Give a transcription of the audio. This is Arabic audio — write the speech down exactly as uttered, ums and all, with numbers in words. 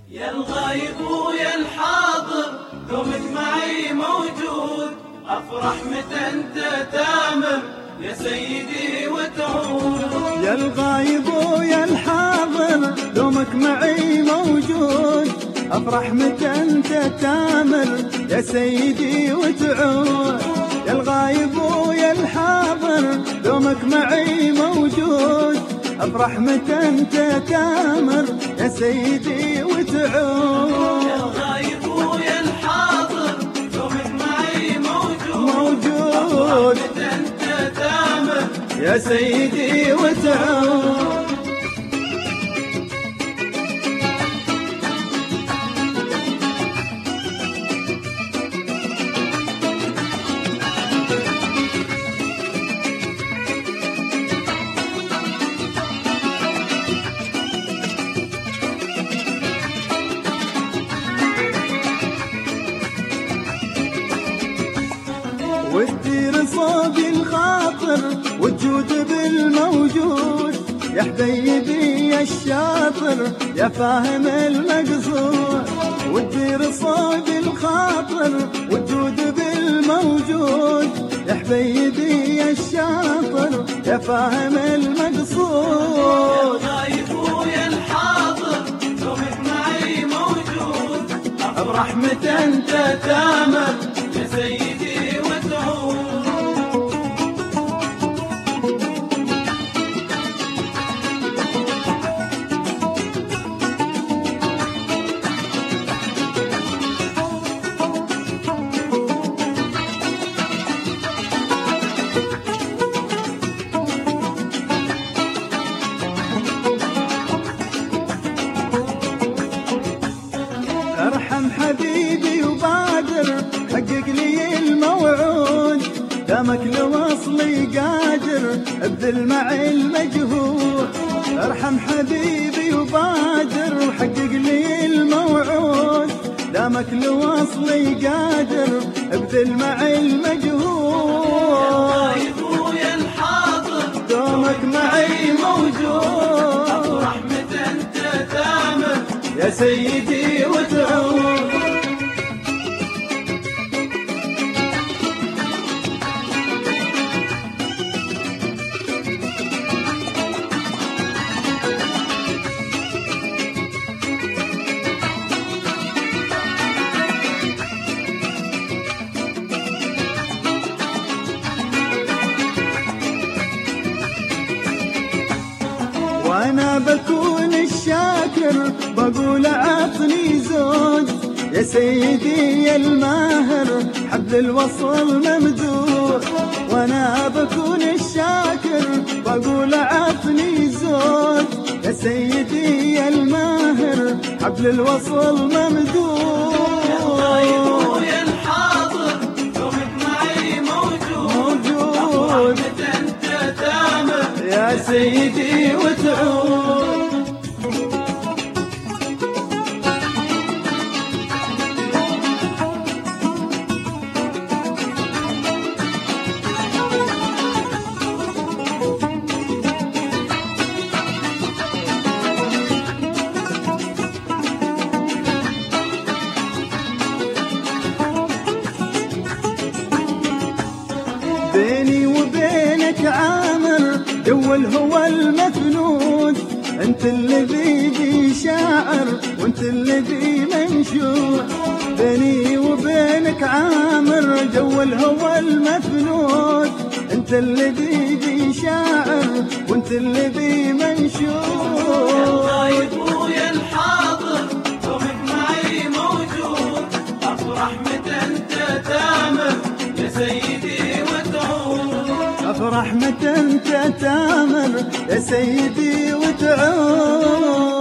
يا الغايب ويا الحاضر دومك معي موجود، أفرح متى أنت تامر يا سيدي وتعود. يا الغايب ويا الحاضر دومك معي موجود، أفرح متى أنت تامر يا سيدي وتعود. يا الغايب ويا الحاضر دومك معي موجود، أفرح متى أنت تامر يا سيدي وتعود. يا الغايب ويا الحاضر دومك معي موجود، موجود أفرح متى أنت تامر يا سيدي وتعود. والدير صوب الخاطر وتجود بالموجود، يا حبيبي يا الشاطر يا فاهم المقصود. والدير صوب الخاطر وتجود بالموجود، يا حبيبي يا الشاطر يا فاهم المقصود. يا الغايب ويا الحاضر دومك معي موجود، أفرح متى أنت تامر يا سيدي وتعود. ارحم حبيبي وبادر حقق لي الموعود، دامك لوصلي قادر ابذل معي المجهود. ارحم حبيبي وبادر وحقق لي الموعود، دامك لوصلي قادر ابذل معي المجهود. يا الغايب ويا الحاضر دومك معي موجود، أفرح متى أنت تامر يا سيدي وتعود. وانا بكون الشاكر بقول عطني زود، يا سيدي يا الماهر حبل الوصل ممدود. وانا بكون الشاكر بقول عطني زود، يا سيدي يا الماهر حبل الوصل ممدود. يا الغايب ويا الحاضر دومك معي موجود، موجود متى أنت تامر يا سيدي وتعود. بيني وبينك عامر دول هو المفنون، انت الذي بي شاعر وانت الذي منشور. بيني وبينك عامر دول هو المفنون، انت الذي بي شاعر وانت الذي منشور. يا الغايب ويا الحاضر دومك معي موجود، أفرح متى أنت تامر يا سيدي وتعود. افرح متى انت تامر يا سيدي وتعود.